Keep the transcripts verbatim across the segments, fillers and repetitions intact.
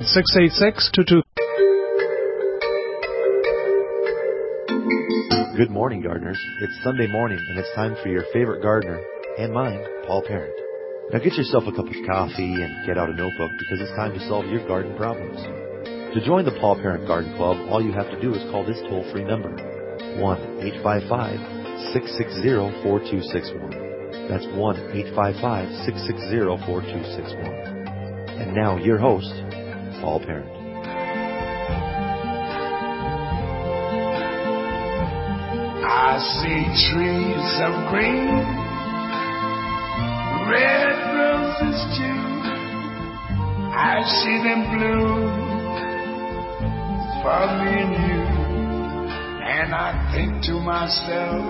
six eight six, two two. Good morning, gardeners. It's Sunday morning, and it's time for your favorite gardener, and mine, Paul Parent. Now get yourself a cup of coffee and get out a notebook, because it's time to solve your garden problems. To join the Paul Parent Garden Club, all you have to do is call this toll-free number, one eight five five, six six zero, four two six one. That's one eight five five, six six zero, four two six one. And now, your host, Paul Parent. I see trees of green, red roses too. I see them bloom for me and you. And I think to myself,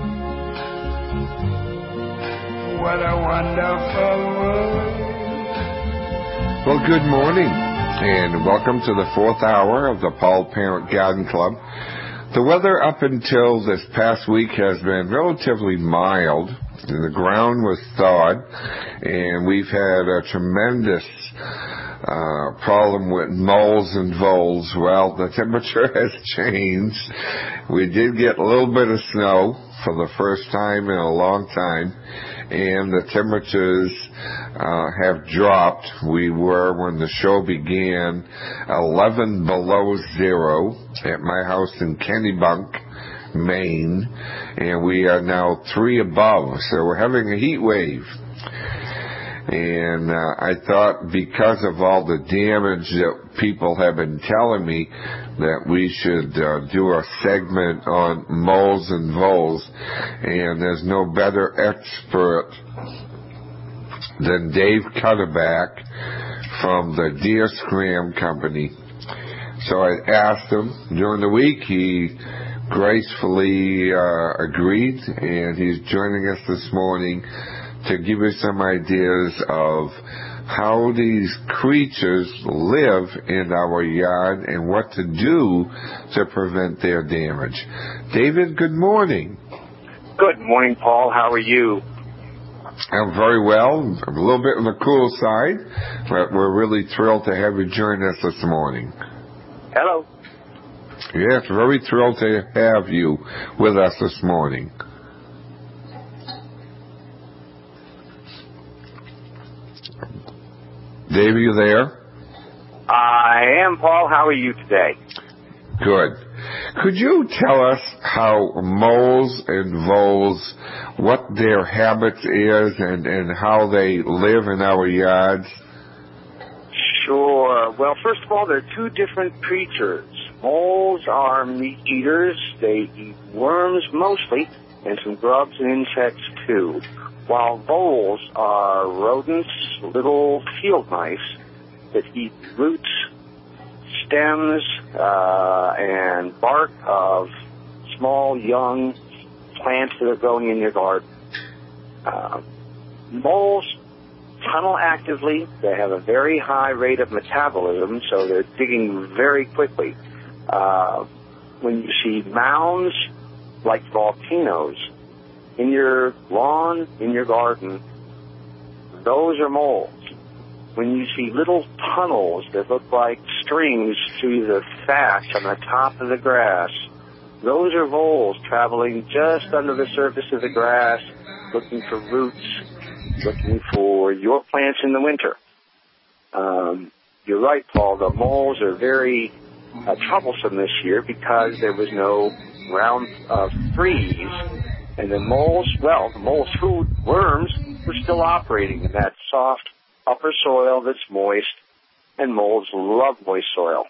what a wonderful world. Well, good morning, and welcome to the fourth hour of the Paul Parent Garden Club. The weather up until this past week has been relatively mild, and the ground was thawed, and we've had a tremendous uh, problem with moles and voles. Well, the temperature has changed. We did get a little bit of snow for the first time in a long time, and the temperatures uh, have dropped. We were, when the show began, eleven below zero at my house in Kennebunk, Maine, and we are now three above, so we're having a heat wave. And uh, I thought, because of all the damage that people have been telling me, that we should uh, do a segment on moles and voles, and there's no better expert than Dave Cutterback from the Deer Scram Company. So I asked him during the week. He gracefully uh, agreed, and he's joining us this morning to give us some ideas of how these creatures live in our yard and what to do to prevent their damage. David, good morning. Good morning, Paul. How are you? I'm very well. A little bit on the cool side, but we're really thrilled to have you join us this morning. Hello. Yes, very thrilled to have you with us this morning. Dave, are you there? I am, Paul. How are you today? Good. Could you tell us how moles and voles, what their habits is and, and how they live in our yards? Sure. Well, first of all, they're two different creatures. Moles are meat eaters. They eat worms mostly, and some grubs and insects too, while voles are rodents, little field mice that eat roots, stems, uh, and bark of small, young plants that are growing in your garden. Uh, moles tunnel actively. They have a very high rate of metabolism, so they're digging very quickly. Uh, when you see mounds like volcanoes in your lawn, in your garden, those are moles. When you see little tunnels that look like strings through the thatch on the top of the grass, those are voles traveling just under the surface of the grass, looking for roots, looking for your plants in the winter. Um, you're right, Paul. The moles are very uh, troublesome this year because there was no round uh, freeze. And the moles, well, the moles' food, worms, were still operating in that soft upper soil that's moist, and moles love moist soil.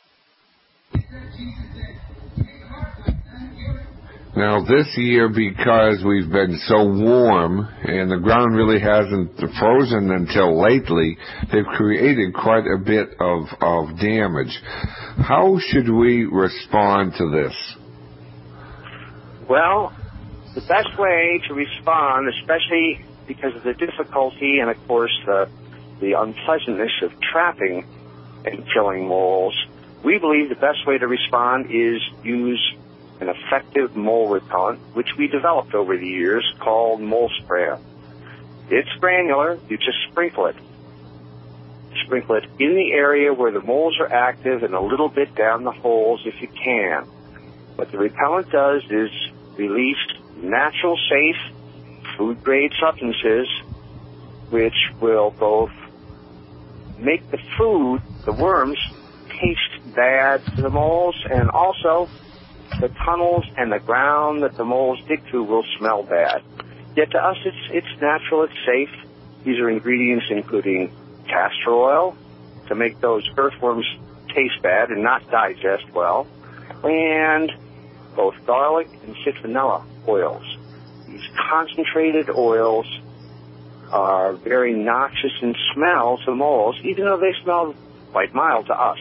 Now, this year, because we've been so warm and the ground really hasn't frozen until lately, they've created quite a bit of, of damage. How should we respond to this? Well, the best way to respond, especially because of the difficulty and, of course, the, the unpleasantness of trapping and killing moles, we believe the best way to respond is use an effective mole repellent, which we developed over the years, called Mole Sprayer. It's granular. You just sprinkle it. Sprinkle it in the area where the moles are active and a little bit down the holes if you can. What the repellent does is release natural, safe, food-grade substances which will both make the food, the worms, taste bad to the moles, and also the tunnels and the ground that the moles dig through will smell bad. Yet to us, it's it's natural, it's safe. These are ingredients including castor oil to make those earthworms taste bad and not digest well, and both garlic and citronella oils. These concentrated oils are very noxious in smell to moles, even though they smell quite mild to us.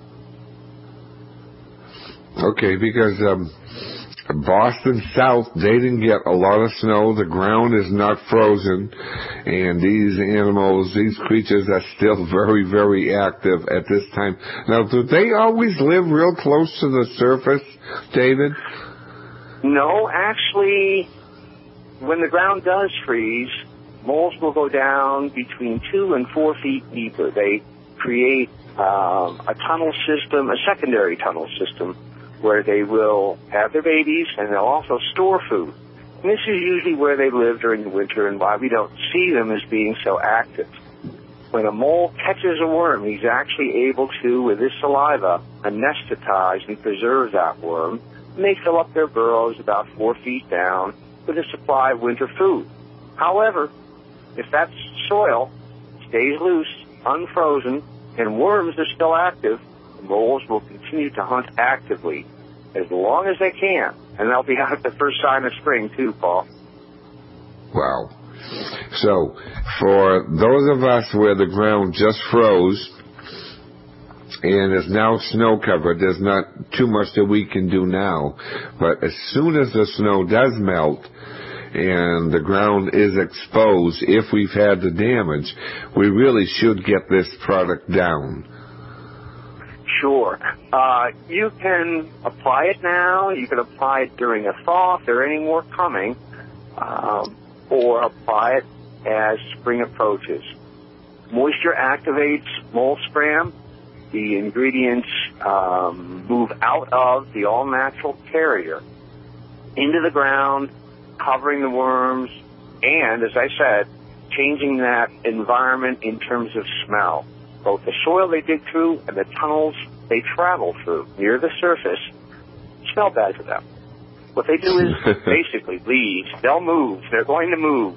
Okay, because um, Boston South, they didn't get a lot of snow. The ground is not frozen. And these animals, these creatures are still very, very active at this time. Now, do they always live real close to the surface, David? No, actually, when the ground does freeze, moles will go down between two and four feet deeper. They create um, a tunnel system, a secondary tunnel system, where they will have their babies and they'll also store food. And this is usually where they live during the winter and why we don't see them as being so active. When a mole catches a worm, he's actually able to, with his saliva, anesthetize and preserve that worm. And they fill up their burrows about four feet down with a supply of winter food. However, if that soil stays loose, unfrozen, and worms are still active, the moles will continue to hunt actively as long as they can. And they'll be out at the first sign of spring, too, Paul. Wow. So, for those of us where the ground just froze and is now snow-covered, there's not too much that we can do now. But as soon as the snow does melt and the ground is exposed, if we've had the damage, we really should get this product down. Sure. Uh, you can apply it now. You can apply it during a thaw if there are any more coming, um, or apply it as spring approaches. Moisture activates mole scram. The ingredients um, move out of the all-natural carrier into the ground, covering the worms, and, as I said, changing that environment in terms of smell. Both the soil they dig through and the tunnels they travel through near the surface smell bad to them. What they do is basically leave. They'll move. They're going to move.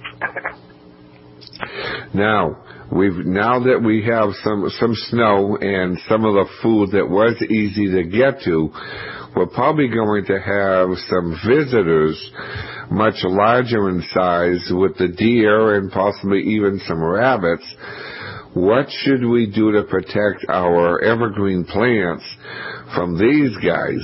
Now, we've now that we have some some snow and some of the food that was easy to get to, we're probably going to have some visitors much larger in size with the deer and possibly even some rabbits. What should we do to protect our evergreen plants from these guys?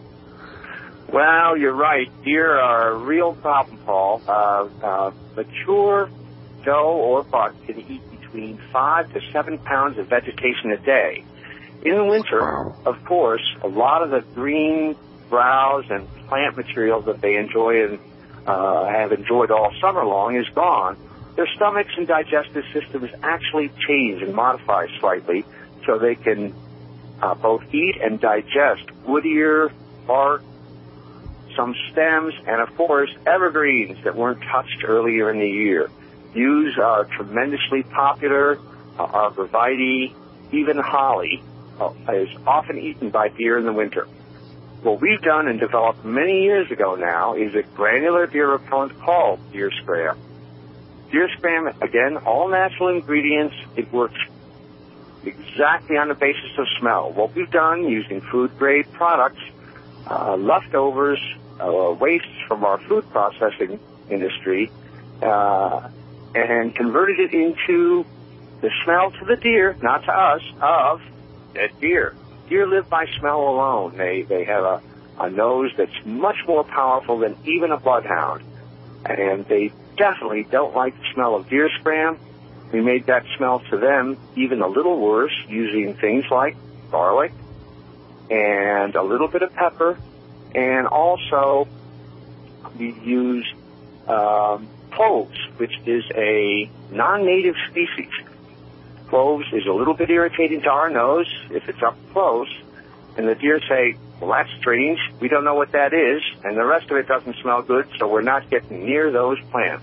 Well, you're right. Deer are a real problem, Paul. Uh, uh, mature doe or buck can eat between five to seven pounds of vegetation a day. In the winter, Wow. of course, a lot of the green browse and plant material that they enjoy and uh, have enjoyed all summer long is gone. Their stomachs and digestive systems actually change and modify slightly so they can uh, both eat and digest woodier bark, some stems, and, of course, evergreens that weren't touched earlier in the year. Yews are tremendously popular. Uh, arborvitae, even holly, uh, is often eaten by deer in the winter. What we've done and developed many years ago now is a granular deer repellent called Deer Scram. Deer Scram, again, all natural ingredients. It works exactly on the basis of smell. What we've done using food-grade products, uh, leftovers, uh, wastes from our food processing industry, uh, and converted it into the smell to the deer, not to us, of dead deer. Deer live by smell alone. They they have a, a nose that's much more powerful than even a bloodhound. And they definitely don't like the smell of deer scram. We made that smell to them even a little worse using things like garlic and a little bit of pepper. And also we used um, cloves, which is a non-native species. cloves is a little bit irritating to our nose if it's up close, and the deer say, well, that's strange, we don't know what that is, and the rest of it doesn't smell good, so we're not getting near those plants.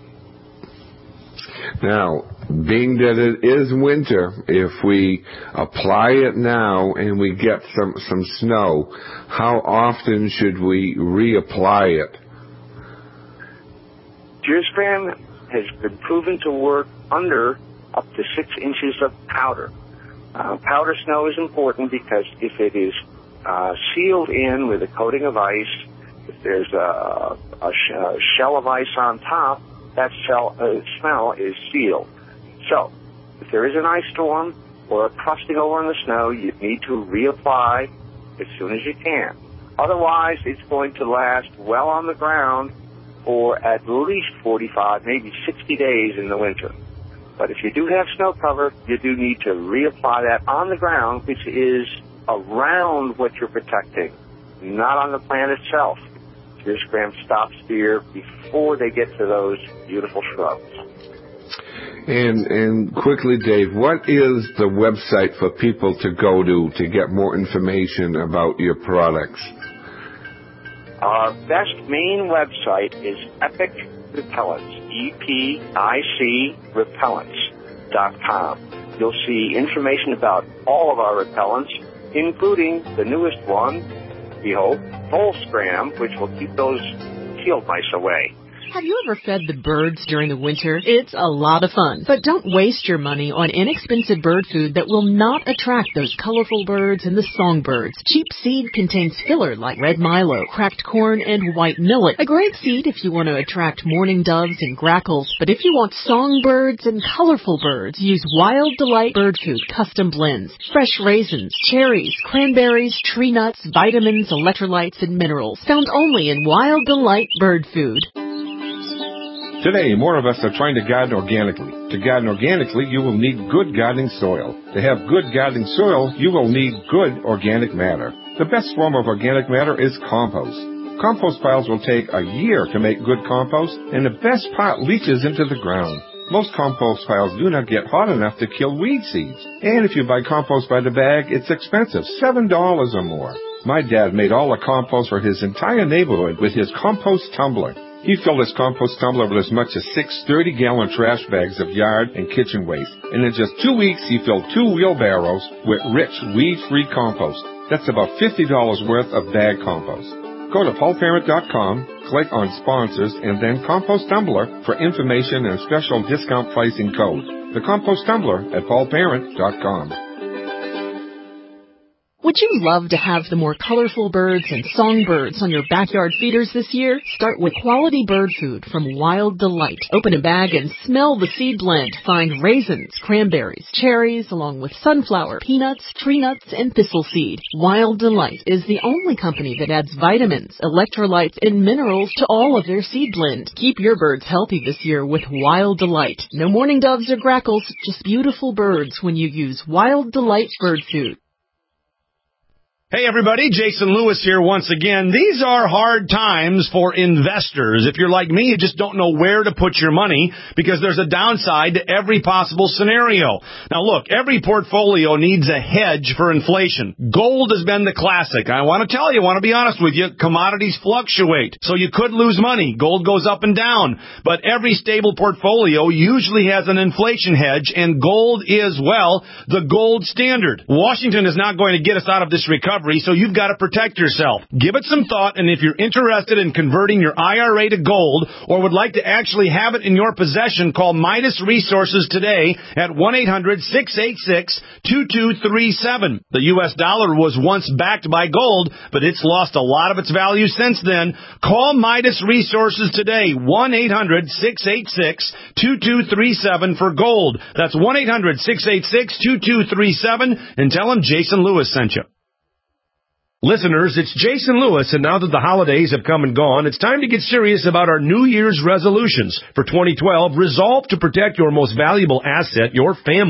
Now, being that it is winter, if we apply it now and we get some, some snow, how often should we reapply it? Deer Scram has been proven to work under up to six inches of powder. Uh, powder snow is important because if it is uh, sealed in with a coating of ice, if there's a, a, sh- a shell of ice on top, that shell, uh, smell is sealed. So, if there is an ice storm or a crusting over in the snow, you need to reapply as soon as you can. Otherwise, it's going to last well on the ground for at least forty-five, maybe sixty days in the winter. But if you do have snow cover, you do need to reapply that on the ground, which is around what you're protecting, not on the plant itself. Deer Scram stops deer before they get to those beautiful shrubs. And and quickly, Dave, what is the website for people to go to to get more information about your products? Our best main website is Epic Repellents, E P I C repellents dot com. You'll see information about all of our repellents, including the newest one, we hope, Vole Scram, which will keep those field mice away. Have you ever fed the birds during the winter? It's a lot of fun. But don't waste your money on inexpensive bird food that will not attract those colorful birds and the songbirds. Cheap seed contains filler like red milo, cracked corn, and white millet. A great seed if you want to attract mourning doves and grackles. But if you want songbirds and colorful birds, use Wild Delight Bird Food Custom Blends. Fresh raisins, cherries, cranberries, tree nuts, vitamins, electrolytes, and minerals. Found only in Wild Delight Bird Food. Today, more of us are trying to garden organically. To garden organically, you will need good gardening soil. To have good gardening soil, you will need good organic matter. The best form of organic matter is compost. Compost piles will take a year to make good compost, and the best part leaches into the ground. Most compost piles do not get hot enough to kill weed seeds. And if you buy compost by the bag, it's expensive, seven dollars or more. My dad made all the compost for his entire neighborhood with his compost tumbler. He filled his compost tumbler with as much as six thirty-gallon trash bags of yard and kitchen waste. And in just two weeks, he filled two wheelbarrows with rich, weed-free compost. That's about fifty dollars worth of bag compost. Go to paul parent dot com, click on Sponsors, and then Compost Tumbler for information and special discount pricing code. The Compost Tumbler at paul parent dot com. Would you love to have the more colorful birds and songbirds on your backyard feeders this year? Start with quality bird food from Wild Delight. Open a bag and smell the seed blend. Find raisins, cranberries, cherries, along with sunflower, peanuts, tree nuts, and thistle seed. Wild Delight is the only company that adds vitamins, electrolytes, and minerals to all of their seed blend. Keep your birds healthy this year with Wild Delight. No mourning doves or grackles, just beautiful birds when you use Wild Delight bird food. Hey everybody, Jason Lewis here once again. These are hard times for investors. If you're like me, you just don't know where to put your money because there's a downside to every possible scenario. Now look, every portfolio needs a hedge for inflation. Gold has been the classic. I want to tell you, I want to be honest with you, commodities fluctuate. So you could lose money. Gold goes up and down. But every stable portfolio usually has an inflation hedge, and gold is, well, the gold standard. Washington is not going to get us out of this recovery, so you've got to protect yourself. Give it some thought, and if you're interested in converting your I R A to gold or would like to actually have it in your possession, call Midas Resources today at one eight hundred six eight six two two three seven. The U S dollar was once backed by gold, but it's lost a lot of its value since then. Call Midas Resources today, one eight hundred six eight six two two three seven for gold. That's one eight hundred six eight six two two three seven, and tell them Jason Lewis sent you. Listeners, it's Jason Lewis, and now that the holidays have come and gone, it's time to get serious about our New Year's resolutions. For twenty twelve, resolve to protect your most valuable asset, your family.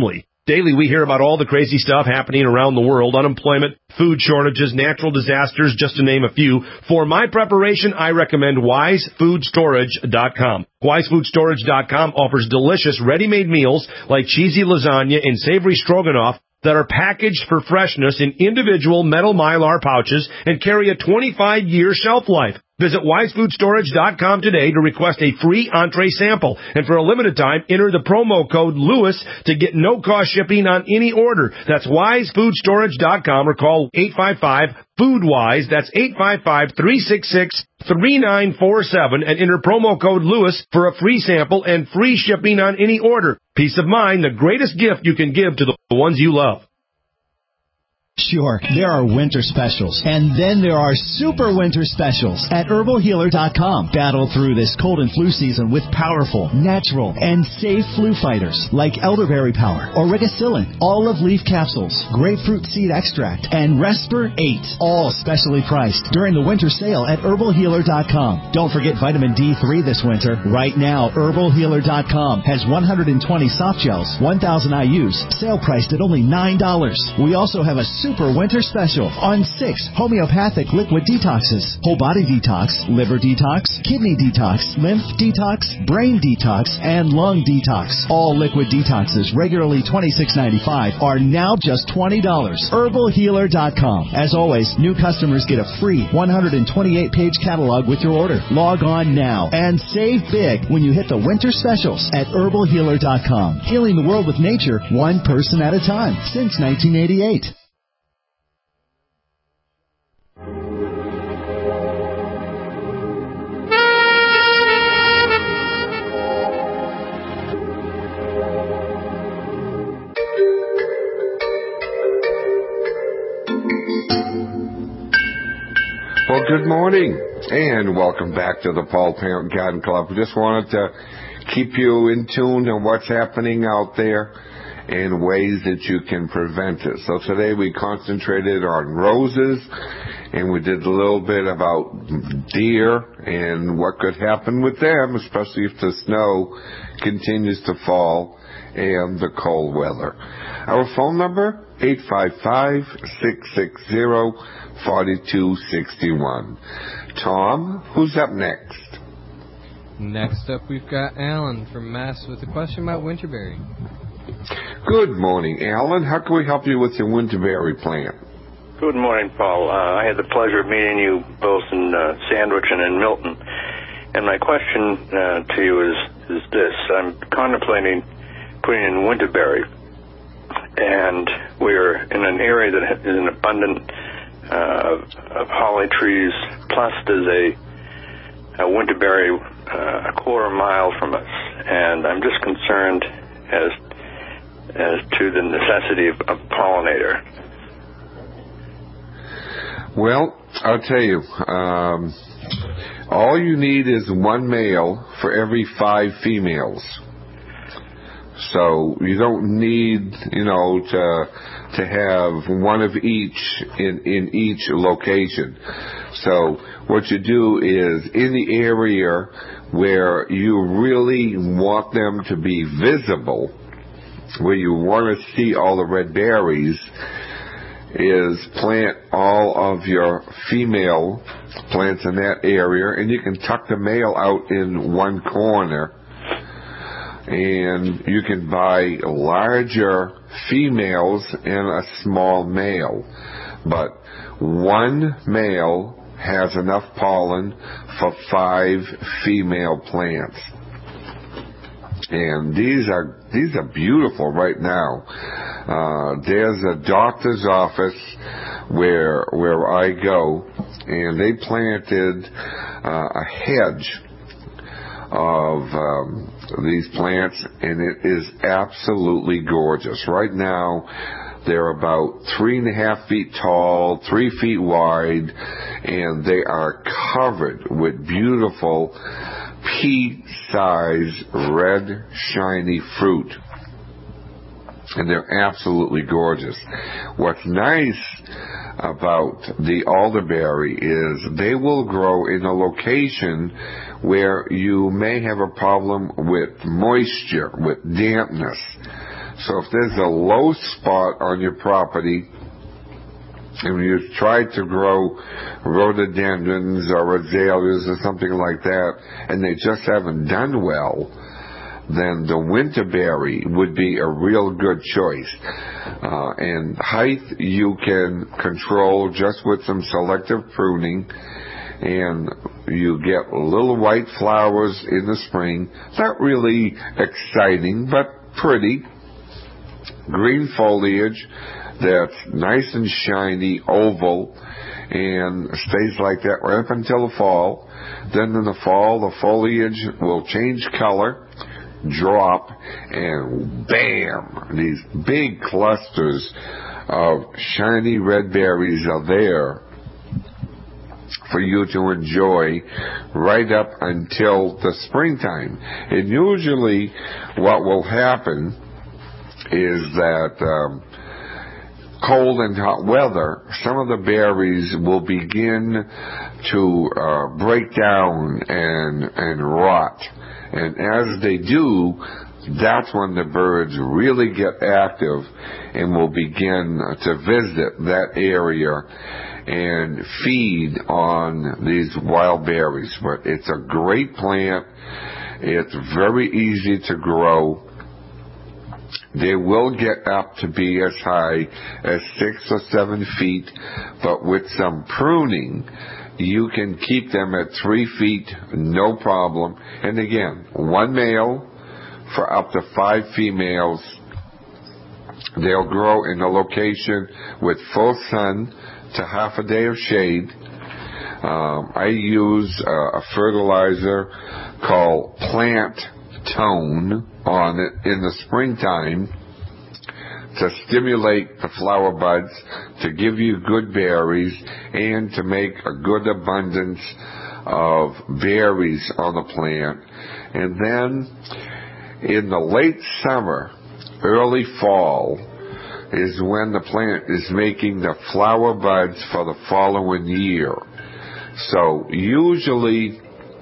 Daily, we hear about all the crazy stuff happening around the world, unemployment, food shortages, natural disasters, just to name a few. For my preparation, I recommend wise food storage dot com. wise food storage dot com offers delicious ready-made meals like cheesy lasagna and savory stroganoff that are packaged for freshness in individual metal mylar pouches and carry a twenty-five year shelf life. Visit wise food storage dot com today to request a free entree sample. And for a limited time, enter the promo code Lewis to get no-cost shipping on any order. That's wise food storage dot com or call eight five five, food wise. That's eight five five, three six six, three nine four seven and enter promo code Lewis for a free sample and free shipping on any order. Peace of mind, the greatest gift you can give to the ones you love. Sure, there are winter specials, and then there are super winter specials at herbal healer dot com. Battle through this cold and flu season with powerful, natural, and safe flu fighters like elderberry power, origicillin, olive leaf capsules, grapefruit seed extract, and Resper eight, all specially priced during the winter sale at herbal healer dot com. Don't forget vitamin D three this winter. Right now, herbal healer dot com has one hundred twenty soft gels, one thousand I U's, sale priced at only nine dollars. We also have a super winter special on six homeopathic liquid detoxes: whole body detox, liver detox, kidney detox, lymph detox, brain detox, and lung detox. All liquid detoxes, regularly twenty-six ninety-five, are now just twenty dollars. herbal healer dot com. As always, new customers get a free one hundred twenty-eight page catalog with your order. Log on now and save big when you hit the winter specials at herbal healer dot com. Healing the world with nature, one person at a time, since nineteen eighty-eight. Well, good morning, and welcome back to the Paul Parent Garden Club. We just wanted to keep you in tune on what's happening out there and ways that you can prevent it. So today we concentrated on roses, and we did a little bit about deer and what could happen with them, especially if the snow continues to fall and the cold weather. Our phone number, eight five five, six six zero, four two six one. Tom, who's up next? Next up, we've got Alan from Mass with a question about winterberry. Good morning, Alan. How can we help you with your winterberry plant? Good morning, Paul. Uh, I had the pleasure of meeting you both in uh, Sandwich and in Milton. And my question uh, to you is, is this. I'm contemplating putting in winterberry. And we're in an area that is an abundant uh, of holly trees, plus there's a, a winterberry uh, a quarter mile from us. And I'm just concerned as as to the necessity of a pollinator. Well, I'll tell you, um, all you need is one male for every five females. So you don't need, you know, to to have one of each in, in each location. So what you do is in the area where you really want them to be visible, where you want to see all the red berries, is plant all of your female plants in that area, and you can tuck the male out in one corner, and you can buy larger females and a small male. But one male has enough pollen for five female plants. And these are these are beautiful right now. Uh, there's a doctor's office where where I go, and they planted uh, a hedge of um, these plants, and it is absolutely gorgeous. Right now, they're about three and a half feet tall, three feet wide, and they are covered with beautiful pea-sized red shiny fruit, and they're absolutely gorgeous. What's nice about the elderberry is they will grow in a location where you may have a problem with moisture, with dampness. So if there's a low spot on your property, and you try to grow rhododendrons or azaleas or something like that, and they just haven't done well, then the winterberry would be a real good choice. Uh, and height you can control just with some selective pruning, and you get little white flowers in the spring. Not really exciting, but pretty. Green foliage that's nice and shiny, oval, and stays like that right up until the fall. Then in the fall, the foliage will change color, drop, and bam, these big clusters of shiny red berries are there for you to enjoy right up until the springtime. And usually what will happen is that um, cold and hot weather, some of the berries will begin to uh, break down and and rot. And as they do, that's when the birds really get active and will begin to visit that area and feed on these wild berries. But it's a great plant. It's very easy to grow. They will get up to be as high as six or seven feet, but with some pruning, you can keep them at three feet, no problem. And again, one male for up to five females. They'll grow in a location with full sun to half a day of shade. Um, I use uh, a fertilizer called Plant Tone on it in the springtime to stimulate the flower buds, to give you good berries, and to make a good abundance of berries on the plant. And then in the late summer, early fall, is when the plant is making the flower buds for the following year. So usually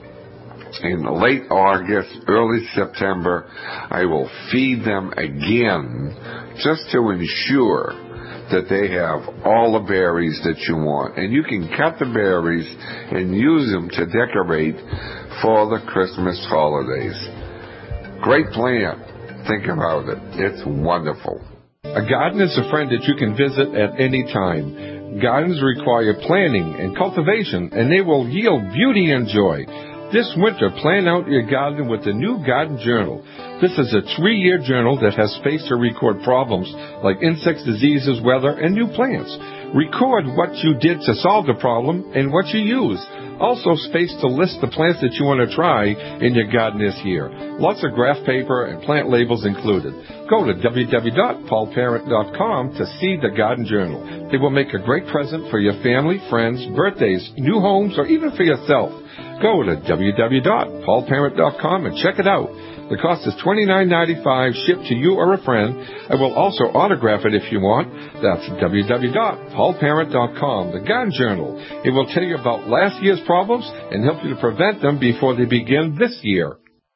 in late August, early September, I will feed them again just to ensure that they have all the berries that you want. And you can cut the berries and use them to decorate for the Christmas holidays. Great plant. Think about it. It's wonderful. A garden is a friend that you can visit at any time. Gardens require planning and cultivation, and they will yield beauty and joy. This winter, plan out your garden with the new Garden Journal. This is a three-year journal that has space to record problems like insects, diseases, weather, and new plants. Record what you did to solve the problem and what you used. Also space to list the plants that you want to try in your garden this year. Lots of graph paper and plant labels included. Go to w w w dot paul parent dot com to see the Garden Journal. They will make a great present for your family, friends, birthdays, new homes, or even for yourself. Go to w w w dot paul parent dot com and check it out. The cost is twenty-nine ninety-five, shipped to you or a friend. I will also autograph it if you want. That's w w w dot paul parent dot com, the Garden Journal. It will tell you about last year's problems and help you to prevent them before they begin this year.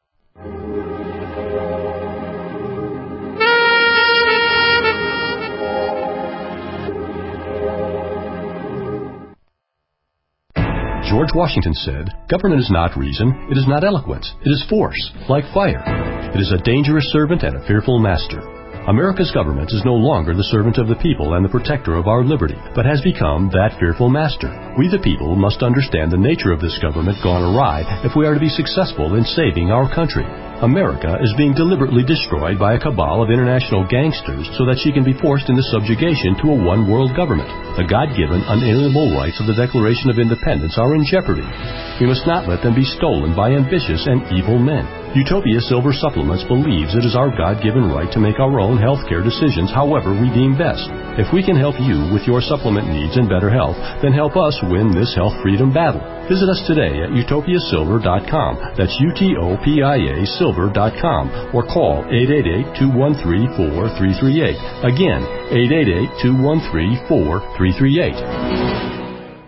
George Washington said, "Government is not reason, it is not eloquence, it is force, like fire. It is a dangerous servant and a fearful master." America's government is no longer the servant of the people and the protector of our liberty, but has become that fearful master. We the people must understand the nature of this government gone awry if we are to be successful in saving our country. America is being deliberately destroyed by a cabal of international gangsters so that she can be forced into subjugation to a one-world government. The God-given, unalienable rights of the Declaration of Independence are in jeopardy. We must not let them be stolen by ambitious and evil men. Utopia Silver Supplements believes it is our God-given right to make our own healthcare decisions however we deem best. If we can help you with your supplement needs and better health, then help us win this health freedom battle. Visit us today at utopia silver dot com. That's U T O P I A silver dot com, or call eight eight eight, two one three, four three three eight. Again, eight eight eight, two one three, four three three eight.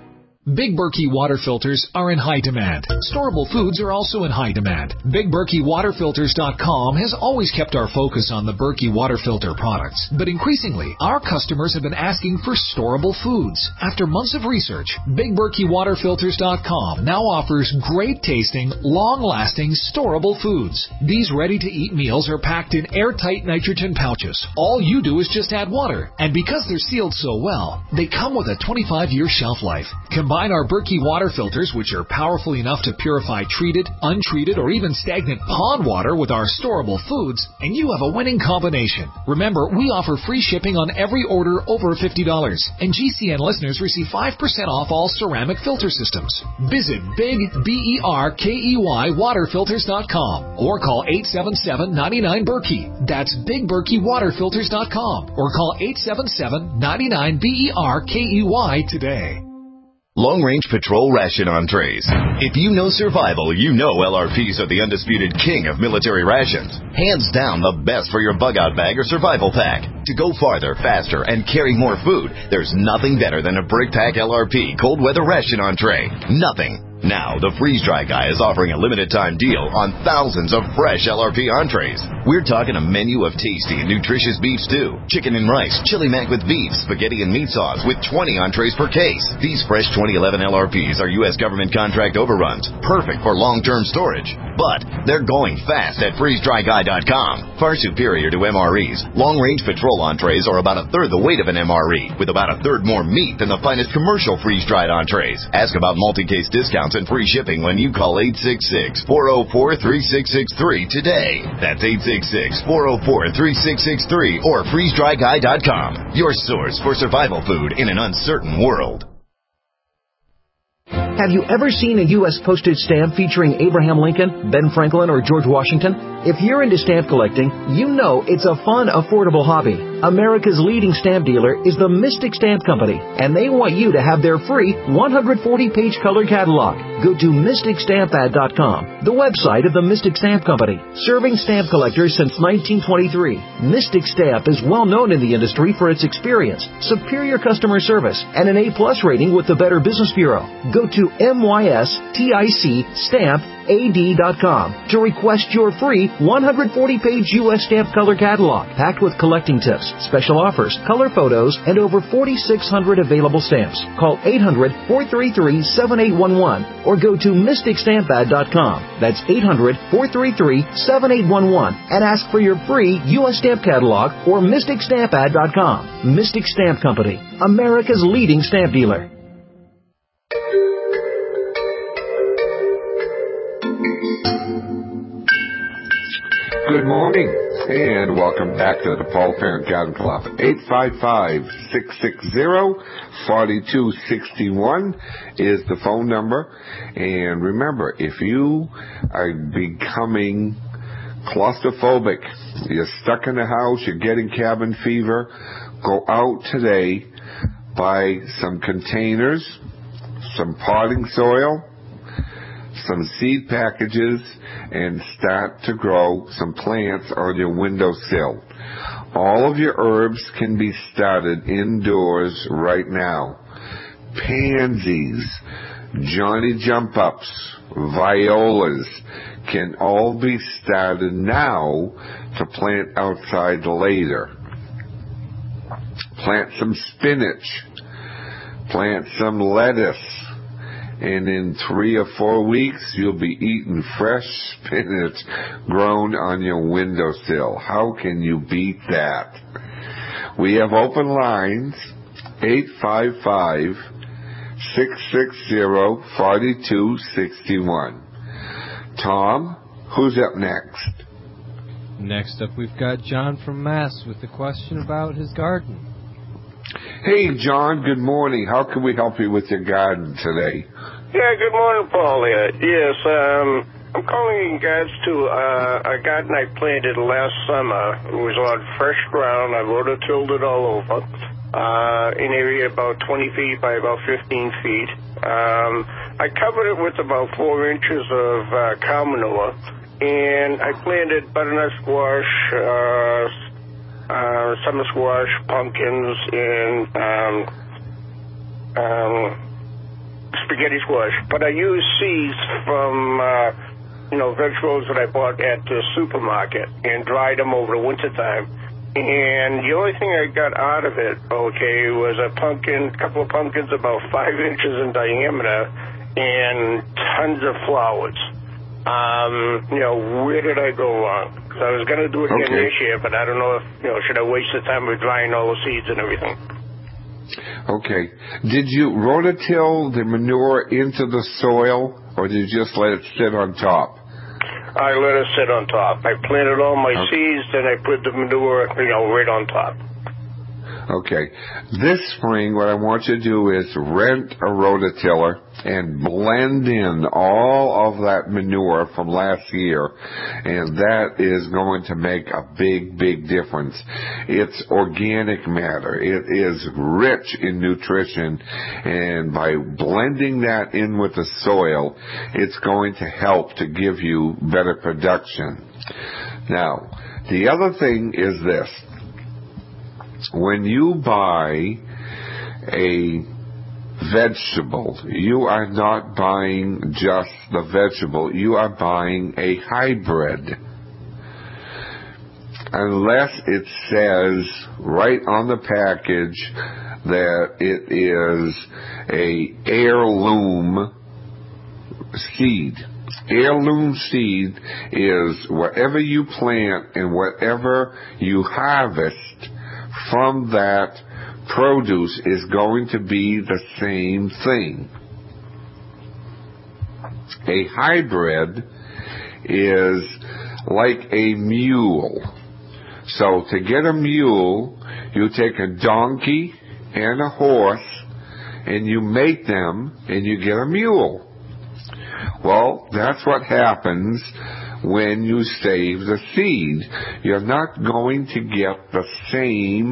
Big Berkey water filters are in high demand. Storable foods are also in high demand. Big Berkey Water Filters dot com has always kept our focus on the Berkey water filter products, but increasingly, our customers have been asking for storable foods. After months of research, Big Berkey Water Filters dot com now offers great tasting, long-lasting, storable foods. These ready-to-eat meals are packed in airtight nitrogen pouches. All you do is just add water, and because they're sealed so well, they come with a twenty-five year shelf life. Combine our Berkey water filters, which are powerful enough to purify treated, untreated, or even stagnant pond water with our storable foods, and you have a winning combination. Remember, we offer free shipping on every order over fifty dollars, and G C N listeners receive five percent off all ceramic filter systems. Visit Big B E R K E Y Water Filters dot com or call eight seven seven, nine nine, Berkey. That's Big Berkey Water Filters dot com or call eight seven seven, nine nine, B E R K E Y today. Long Range Patrol Ration Entrees. If you know survival, you know L R Ps are the undisputed king of military rations. Hands down the best for your bug-out bag or survival pack. To go farther, faster, and carry more food, there's nothing better than a Brick Pack L R P cold weather ration entree. Nothing. Now, the Freeze Dry Guy is offering a limited time deal on thousands of fresh L R P entrees. We're talking a menu of tasty and nutritious beef stew, chicken and rice, chili mac with beef, spaghetti and meat sauce with twenty entrees per case. These fresh twenty eleven L R Ps are U S government contract overruns, perfect for long-term storage. But they're going fast at freeze dry guy dot com. Far superior to M R Es, long-range patrol entrees are about a third the weight of an M R E, with about a third more meat than the finest commercial freeze-dried entrees. Ask about multi-case discounts and free shipping when you call eight six six, four oh four, three six six three today. That's eight six six, four oh four, three six six three or freeze dry guy dot com. Your source for survival food in an uncertain world. Have you ever seen a U S postage stamp featuring Abraham Lincoln, Ben Franklin, or George Washington? If you're into stamp collecting, you know it's a fun, affordable hobby. America's leading stamp dealer is the Mystic Stamp Company, and they want you to have their free one hundred forty page color catalog. Go to mystic stamp ad dot com, the website of the Mystic Stamp Company, serving stamp collectors since nineteen twenty-three. Mystic Stamp is well known in the industry for its experience, superior customer service, and an A plus rating with the Better Business Bureau. Go to mystic stamp A D dot com to request your free one hundred forty page U S stamp color catalog, packed with collecting tips, special offers, color photos, and over forty-six hundred available stamps. Call eight hundred, four three three, seven eight one one or go to mystic stamp ad dot com. That's eight hundred, four three three, seven eight one one and ask for your free U S stamp catalog or mystic stamp ad dot com. Mystic Stamp Company, America's leading stamp dealer. Good morning, and welcome back to the Paul Parent Garden Club. eight five five, six six zero, four two six one is the phone number. And remember, if you are becoming claustrophobic, you're stuck in the house, you're getting cabin fever, go out today, buy some containers, some potting soil, some seed packages, and start to grow some plants on your windowsill. All of your herbs can be started indoors right now. Pansies, Johnny Jump Ups, violas can all be started now to plant outside later. Plant some spinach, plant some lettuce, and in three or four weeks, you'll be eating fresh spinach grown on your windowsill. How can you beat that? We have open lines, eight five five, six six zero, four two six one. Tom, who's up next? Next up, we've got John from Mass with a question about his garden. Hey, John, good morning. How can we help you with your garden today? Yeah, good morning, Paul. Uh, yes, um, I'm calling in regards to uh, a garden I planted last summer. It was on fresh ground. I rototilled it all over. Uh, in area about twenty feet by about fifteen feet. Um, I covered it with about four inches of uh, cow manure, and I planted butternut squash, uh, Uh, summer squash, pumpkins, and um, um, spaghetti squash. But I use seeds from, uh, you know, vegetables that I bought at the supermarket and dried them over the wintertime. And the only thing I got out of it, okay, was a pumpkin, a couple of pumpkins about five inches in diameter and tons of flowers. Um, you know, where did I go wrong? Because I was going to do it again Okay. this year, but I don't know if, you know, should I waste the time with drying all the seeds and everything? Okay. Did you rototill the manure into the soil, or did you just let it sit on top? I let it sit on top. I planted all my Okay. seeds, then I put the manure, you know, right on top. Okay. This spring, what I want you to do is rent a rototiller and blend in all of that manure from last year, and that is going to make a big, big difference. It's organic matter. It is rich in nutrition, and by blending that in with the soil, it's going to help to give you better production. Now, the other thing is this. When you buy a vegetable, you are not buying just the vegetable. You are buying a hybrid. Unless it says right on the package that it is a heirloom seed. Heirloom seed is whatever you plant and whatever you harvest from that produce is going to be the same thing. A hybrid is like a mule. So to get a mule, you take a donkey and a horse and you mate them and you get a mule. Well, that's what happens when you save the seed. You're not going to get the same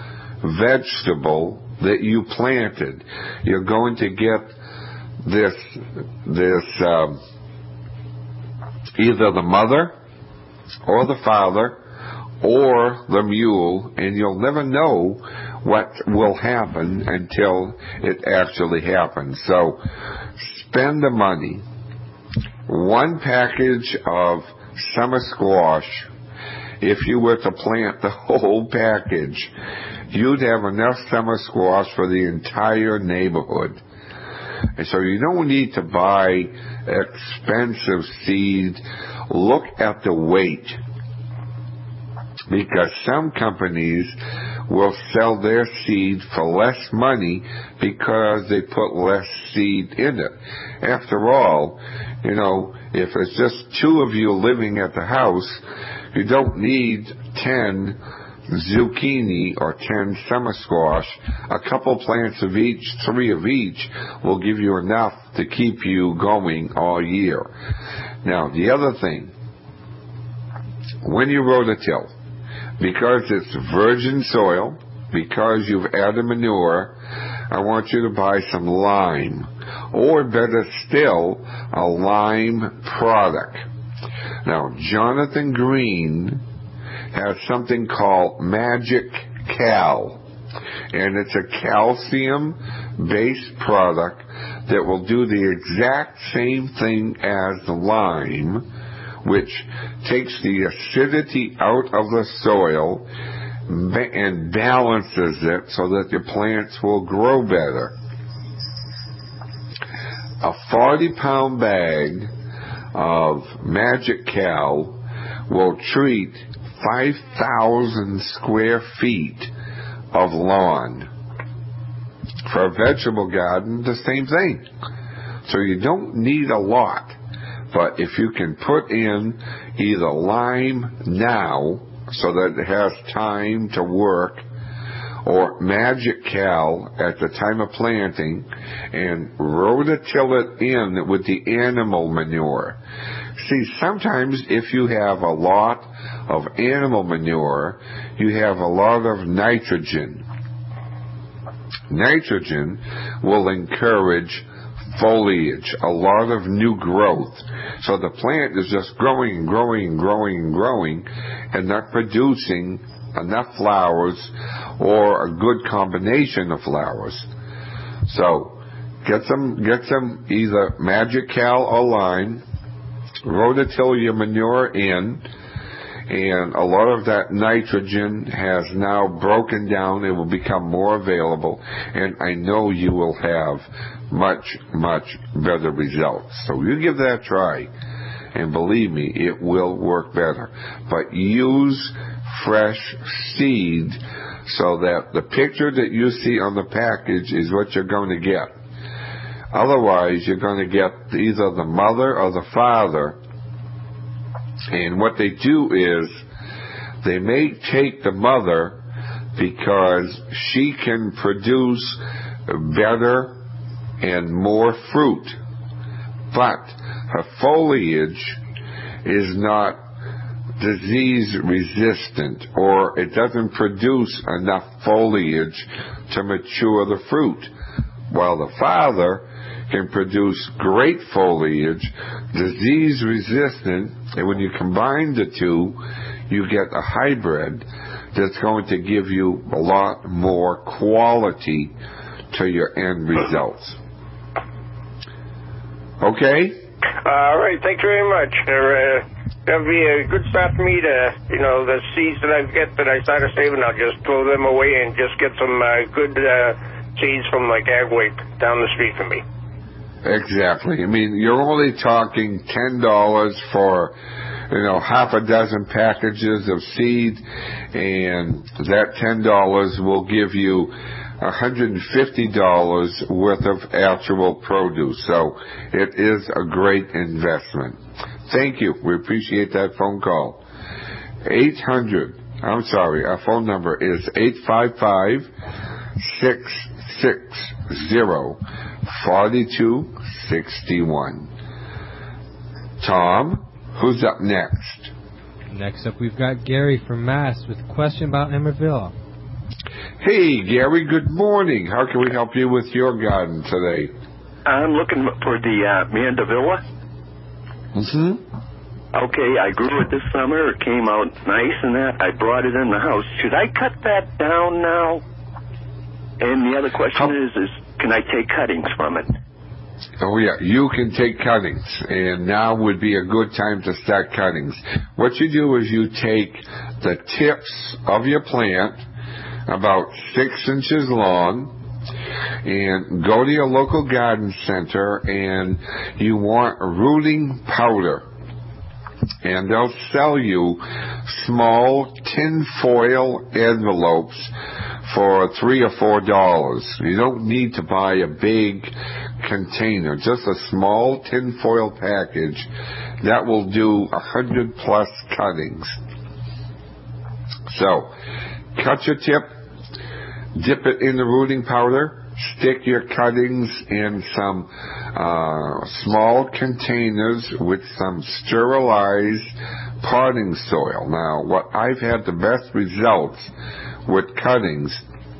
vegetable that you planted. You're going to get this, this, um, either the mother or the father or the mule, and you'll never know what will happen until it actually happens. So spend the money. One package of summer squash, if you were to plant the whole package, you'd have enough summer squash for the entire neighborhood. And so you don't need to buy expensive seed. Look at the weight, because some companies will sell their seed for less money because they put less seed in it. After all, you know, if it's just two of you living at the house, you don't need ten zucchini or ten summer squash. A couple plants of each, three of each, will give you enough to keep you going all year. Now, the other thing, when you rototill, because it's virgin soil, because you've added manure, I want you to buy some lime, or better still, a lime product. Now, Jonathan Green has something called Magic Cal, and it's a calcium-based product that will do the exact same thing as the lime, which takes the acidity out of the soil and balances it so that your plants will grow better. A forty pound bag of Magic Cal will treat five thousand square feet of lawn. For a vegetable garden, the same thing. So you don't need a lot. But if you can put in either lime now so that it has time to work, or Magic Cal at the time of planting, and rototill it in with the animal manure. See, sometimes if you have a lot of animal manure, you have a lot of nitrogen. Nitrogen will encourage foliage, a lot of new growth. So the plant is just growing and growing and growing and growing and not producing enough flowers or a good combination of flowers. So Get some, get some either Magic Cal or Lime, rototill your manure in, and a lot of that nitrogen has now broken down. It will become more available, and I know you will have much, much better results. So you give that a try, and believe me, it will work better. But use fresh seed so that the picture that you see on the package is what you're going to get. Otherwise, you're going to get either the mother or the father. And what they do is they may take the mother because she can produce better and more fruit, but her foliage is not disease resistant, or it doesn't produce enough foliage to mature the fruit, while the father can produce great foliage, disease resistant, and when you combine the two, you get a hybrid that's going to give you a lot more quality to your end results. Okay? All right, thank you very much. Uh, that'll be a good start for me to, you know, the seeds that I get that I started saving, I'll just throw them away and just get some uh, good uh, seeds from like Agway down the street from me. Exactly. I mean, you're only talking ten dollars for, you know, half a dozen packages of seed, and that ten dollars will give you one hundred fifty dollars worth of actual produce. So it is a great investment. Thank you. We appreciate that phone call. eight hundred, I'm sorry, our phone number is eight five five, six six zero, four two six one. Tom, who's up next? Next up, we've got Gary from Mass with a question about Emerville. Hey, Gary, good morning. How can we help you with your garden today? I'm looking for the uh, Mandevilla. Mm-hmm. Okay, I grew it this summer. It came out nice and that. I brought it in the house. Should I cut that down now? And the other question How? is, is can I take cuttings from it? Oh, yeah, you can take cuttings, and now would be a good time to start cuttings. What you do is you take the tips of your plant, about six inches long, and go to your local garden center, and you want rooting powder. And they'll sell you small tin foil envelopes for three or four dollars. You don't need to buy a big container, just a small tin foil package that will do a hundred plus cuttings. So, cut your tip, dip it in the rooting powder, stick your cuttings in some uh, small containers with some sterilized potting soil. Now, what I've had the best results with cuttings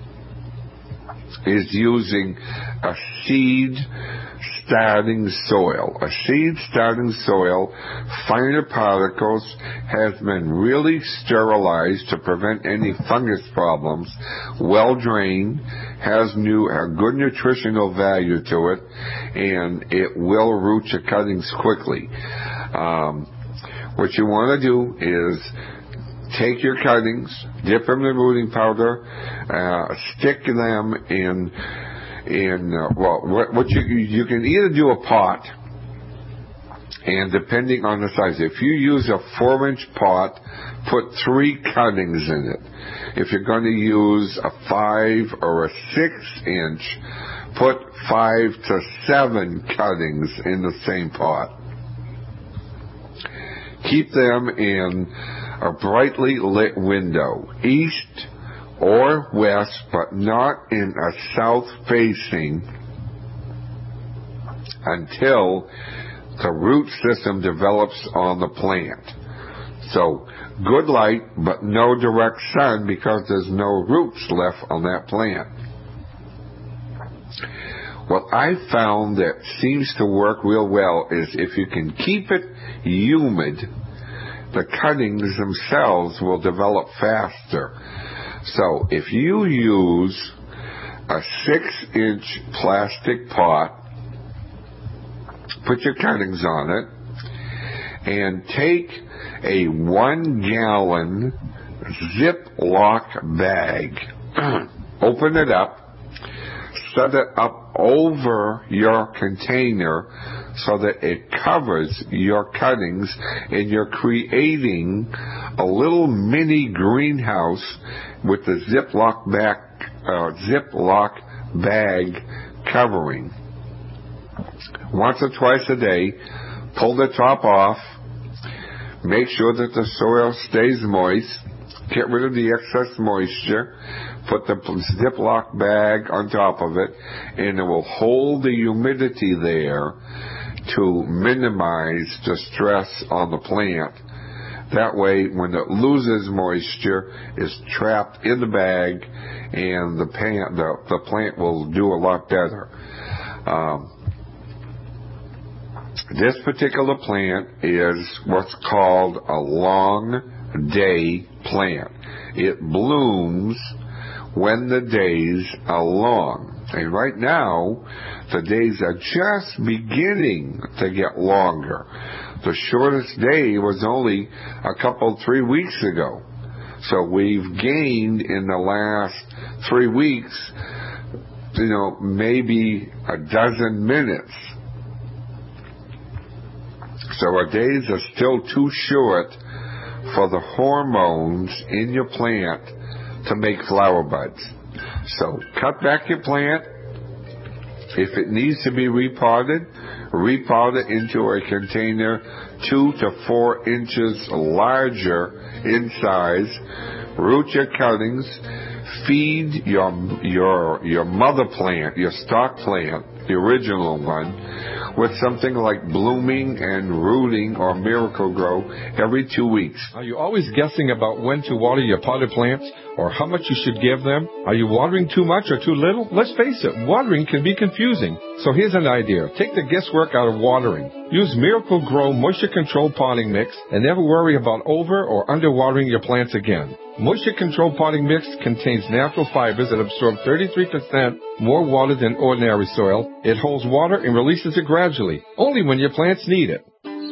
is using a seed starting soil. A seed starting soil, finer particles, has been really sterilized to prevent any fungus problems, well drained, has new, a good nutritional value to it, and it will root your cuttings quickly. Um, what you want to do is take your cuttings, dip them in rooting powder, uh, stick them in, in uh, well, what, what you you can either do a pot, and depending on the size, if you use a four-inch pot, put three cuttings in it. If you're going to use a five or a six-inch, put five to seven cuttings in the same pot. Keep them in a brightly lit window, east or west, but not in a south-facing, until the root system develops on the plant. So, good light, but no direct sun, because there's no roots left on that plant. What I found that seems to work real well is if you can keep it humid, the cuttings themselves will develop faster. So if you use a six-inch plastic pot, put your cuttings on it, and take a one-gallon Ziploc bag, open it up, set it up over your container so that it covers your cuttings, and you're creating a little mini greenhouse with the Ziploc bag, uh, Ziploc bag covering. Once or twice a day, pull the top off, make sure that the soil stays moist, get rid of the excess moisture, put the Ziploc bag on top of it, and it will hold the humidity there to minimize the stress on the plant. That way, when it loses moisture, it's trapped in the bag, and the plant, the, the plant will do a lot better. Um, this particular plant is what's called a long day plant. It blooms when the days are long. And right now, the days are just beginning to get longer. The shortest day was only a couple, three weeks ago. So we've gained in the last three weeks, you know, maybe a dozen minutes. So our days are still too short for the hormones in your plant to make flower buds. So cut back your plant. If it needs to be repotted, repot it into a container two to four inches larger in size. Root your cuttings. Feed your your your mother plant, your stock plant, the original one, with something like blooming and rooting or Miracle-Gro every two weeks. Are you always guessing about when to water your potted plants or how much you should give them? Are you watering too much or too little? Let's face it, watering can be confusing. So here's an idea. Take the guesswork out of watering. Use Miracle-Gro Moisture Control Potting Mix and never worry about over or under watering your plants again. Moisture Control Potting Mix contains natural fibers that absorb thirty-three percent more water than ordinary soil. It holds water and releases it gradually, only when your plants need it.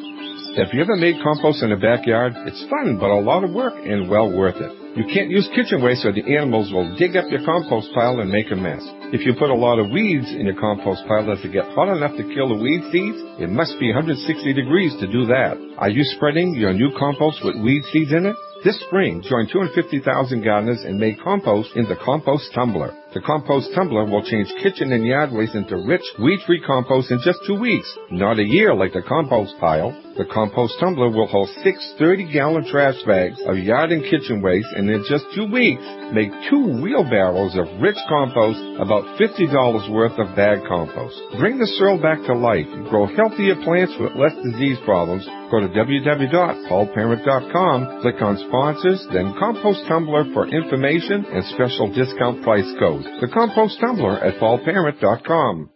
If you ever made compost in the backyard, it's fun, but a lot of work and well worth it. You can't use kitchen waste or the animals will dig up your compost pile and make a mess. If you put a lot of weeds in your compost pile, does it get hot enough to kill the weed seeds? It must be one hundred sixty degrees to do that. Are you spreading your new compost with weed seeds in it? This spring, join two hundred fifty thousand gardeners and make compost in the Compost Tumbler. The Compost Tumbler will change kitchen and yard waste into rich, weed-free compost in just two weeks, not a year like the compost pile. The Compost Tumbler will hold six thirty-gallon trash bags of yard and kitchen waste, and in just two weeks, make two wheelbarrows of rich compost, about fifty dollars worth of bag compost. Bring the soil back to life. Grow healthier plants with less disease problems. Go to w w w dot paul parent dot com, click on Sponsors, then Compost Tumbler for information and special discount price code. The Compost Tumbler at paul parent dot com.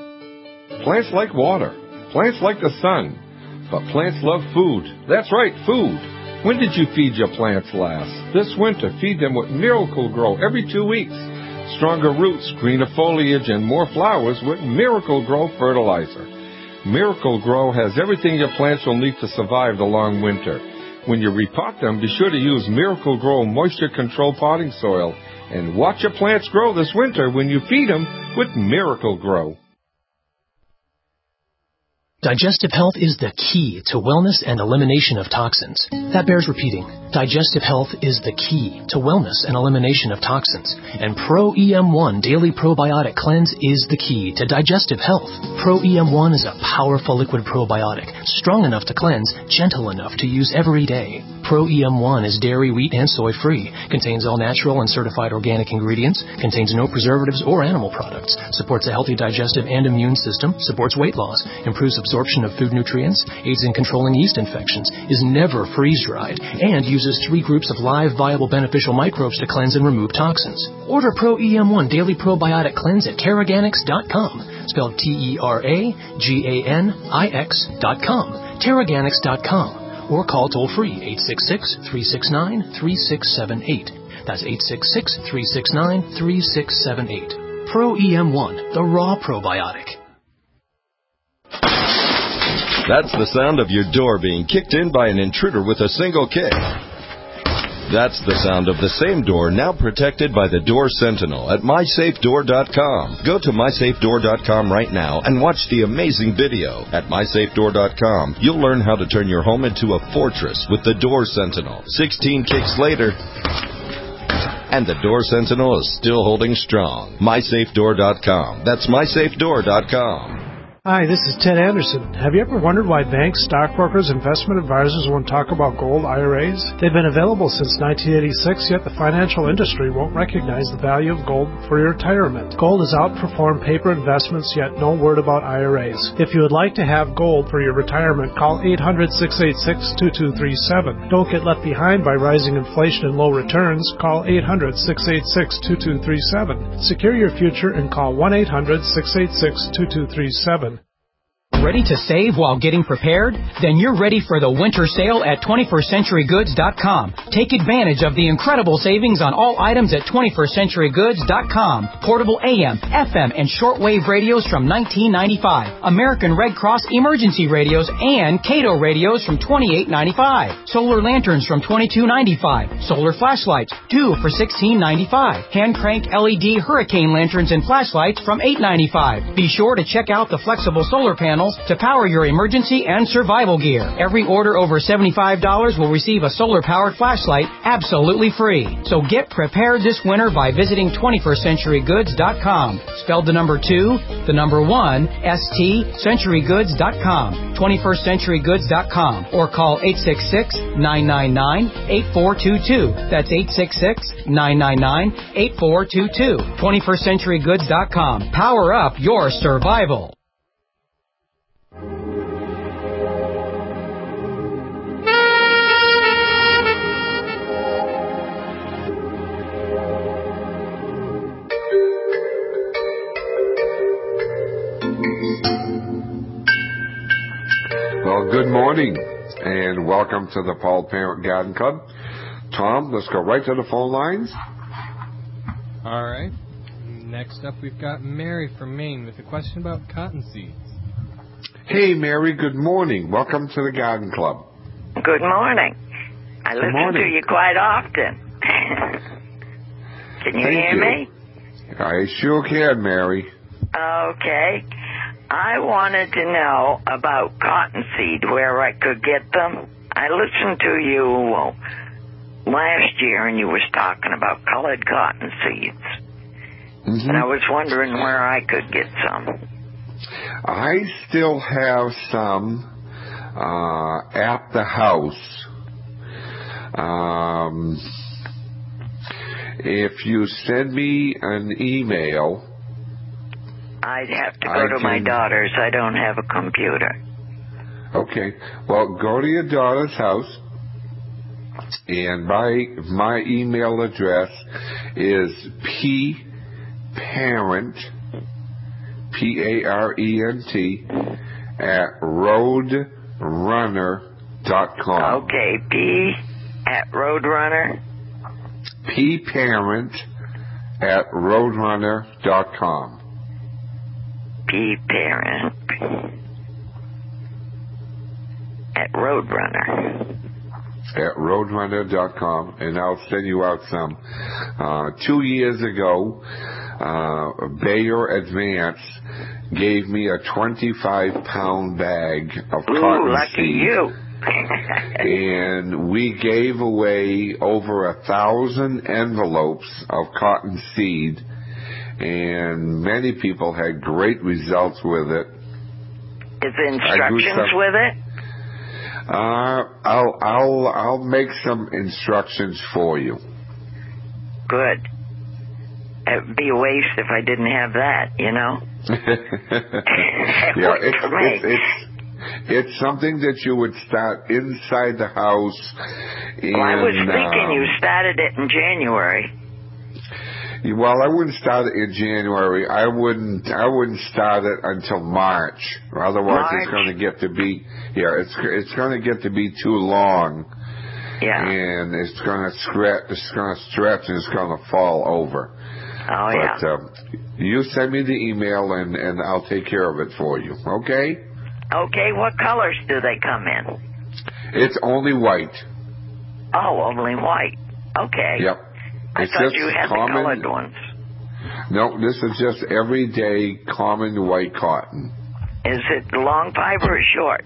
Plants like water. Plants like the sun. But plants love food. That's right, food. When did you feed your plants last? This winter, feed them with Miracle-Gro every two weeks. Stronger roots, greener foliage, and more flowers with Miracle-Gro fertilizer. Miracle-Gro has everything your plants will need to survive the long winter. When you repot them, be sure to use Miracle-Gro Moisture Control Potting Soil. And watch your plants grow this winter when you feed them with Miracle-Gro. Digestive health is the key to wellness and elimination of toxins. That bears repeating. Digestive health is the key to wellness and elimination of toxins. And Pro E M one Daily Probiotic Cleanse is the key to digestive health. Pro E M one is a powerful liquid probiotic, strong enough to cleanse, gentle enough to use every day. Pro E M one is dairy, wheat, and soy-free, contains all natural and certified organic ingredients, contains no preservatives or animal products, supports a healthy digestive and immune system, supports weight loss, improves absorption of food nutrients, aids in controlling yeast infections, is never freeze-dried, and uses three groups of live, viable, beneficial microbes to cleanse and remove toxins. Order Pro E M one Daily Probiotic Cleanse at Terraganics dot com, spelled T E R A G A N I X dot com, Terraganics dot com. Or call toll-free eight six six, three six nine, three six seven eight. That's eight six six, three six nine, three six seven eight. Pro E M one, the raw probiotic. That's the sound of your door being kicked in by an intruder with a single kick. That's the sound of the same door now protected by the Door Sentinel at my safe door dot com. Go to my safe door dot com right now and watch the amazing video. At my safe door dot com, you'll learn how to turn your home into a fortress with the Door Sentinel. sixteen kicks later, and the Door Sentinel is still holding strong. my safe door dot com. That's my safe door dot com. Hi, this is Ted Anderson. Have you ever wondered why banks, stockbrokers, investment advisors won't talk about gold I R As? They've been available since nineteen eighty-six, yet the financial industry won't recognize the value of gold for your retirement. Gold has outperformed paper investments, yet no word about I R As. If you would like to have gold for your retirement, call eight hundred, six eight six, two two three seven. Don't get left behind by rising inflation and low returns. Call eight hundred, six eight six, two two three seven. Secure your future and call one eight hundred, six eight six, two two three seven. Ready to save while getting prepared? Then you're ready for the winter sale at twenty-first century goods dot com. Take advantage of the incredible savings on all items at twenty-first century goods dot com. Portable A M, F M, and shortwave radios from nineteen ninety-five. American Red Cross emergency radios and Cato radios from twenty-eight ninety-five. Solar lanterns from twenty-two ninety-five. Solar flashlights, two for sixteen ninety-five. Hand crank L E D hurricane lanterns and flashlights from eight ninety-five. Be sure to check out the flexible solar panels to power your emergency and survival gear. Every order over seventy-five dollars will receive a solar-powered flashlight absolutely free. So get prepared this winter by visiting twenty-first century goods dot com. Spelled the number two, the number one, S T, century goods dot com. twenty-first century goods dot com. Or call eight six six, nine nine nine, eight four two two. That's eight six six, nine nine nine, eight four two two. twenty-first century goods dot com. Power up your survival. Well, good morning, and welcome to the Paul Parent Garden Club. Tom, let's go right to the phone lines. All right. Next up, we've got Mary from Maine with a question about cotton seeds. Hey, Mary, good morning. Welcome to the Garden Club. Good morning. I Good listen morning. to you quite often. Can you Thank hear you. me? I sure can, Mary. Okay. I wanted to know about cottonseed, where I could get them. I listened to you last year, and you was talking about colored cotton seeds. Mm-hmm. And I was wondering where I could get some. I still have some uh, at the house. Um, if you send me an email, I'd have to go I to my can- daughter's. I don't have a computer. Okay. Well, go to your daughter's house, and my my email address is pparent, P A R E N T, at roadrunner dot com. Okay, P at Roadrunner. pparent at roadrunner dot com. P parent at Roadrunner. At roadrunner dot com, and I'll send you out some. Uh, two years ago, uh, Bayer Advance gave me a twenty-five pound bag of Ooh, cotton lucky seed. you. And we gave away over a thousand envelopes of cotton seed, and many people had great results with it. Is there instructions some- with it? Uh, I'll I'll I'll make some instructions for you. Good. It'd be a waste if I didn't have that, you know? Yeah, it's, it's it's it's something that you would start inside the house. In, Well, I was thinking um, you started it in January. Well, I wouldn't start it in January. I wouldn't. I wouldn't start it until March. Otherwise, March? it's going to get to be. Yeah, it's it's going to get to be too long. Yeah. And it's going to stretch. It's going to stretch, and it's going to fall over. Oh, but, yeah. um, you send me the email, and, and I'll take care of it for you, okay? Okay, what colors do they come in? It's only white. Oh, only white. Okay. Yep. I It's thought just you had common, the colored ones. No, this is just everyday common white cotton. Is it long fiber or short?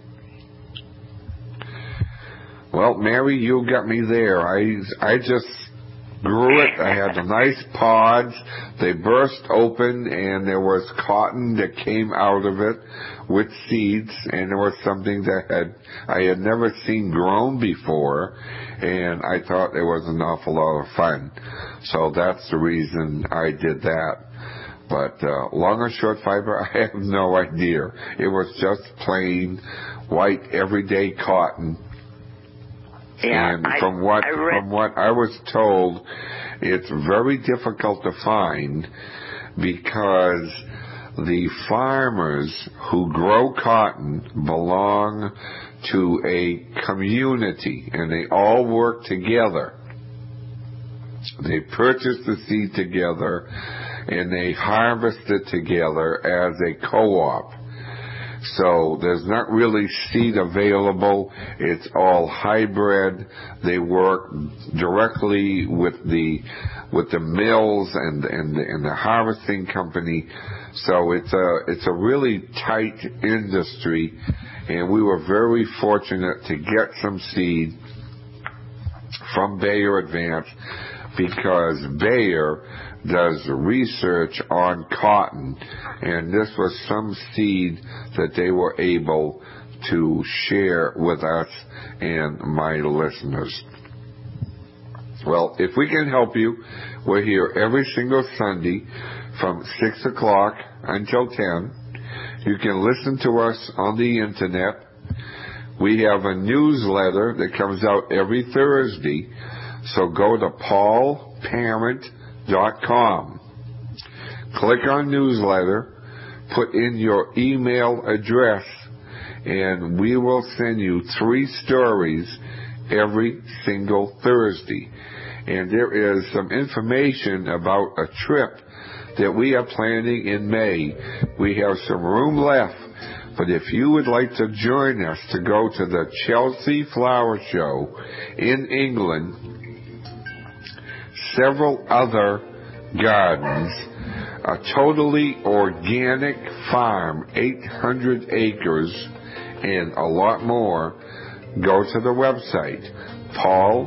Well, Mary, you got me there. I I just grew it. I had the nice pods. They burst open, and there was cotton that came out of it with seeds, and there was something that had I had never seen grown before, and I thought it was an awful lot of fun. So that's the reason I did that. But uh, long or short fiber, I have no idea. It was just plain white everyday cotton. Yeah, and I, from what I read... from what I was told, it's very difficult to find because the farmers who grow cotton belong to a community, and they all work together. They purchase the seed together, and they harvest it together as a co-op. So there's not really seed available. It's all hybrid. They work directly with the with the mills and and the, and the harvesting company. So it's a it's a really tight industry, and we were very fortunate to get some seed from Bayer Advance because Bayer does research on cotton, and this was some seed that they were able to share with us and my listeners. Well, if we can help you, we're here every single Sunday from six o'clock until ten. You can listen to us on the internet. We have a newsletter that comes out every Thursday, so go to paul parent dot com. Click on newsletter, put in your email address, and we will send you three stories every single Thursday. And there is some information about a trip that we are planning in May. We have some room left, but if you would like to join us to go to the Chelsea Flower Show in England, several other gardens, a totally organic farm, eight hundred acres, and a lot more, go to the website, paul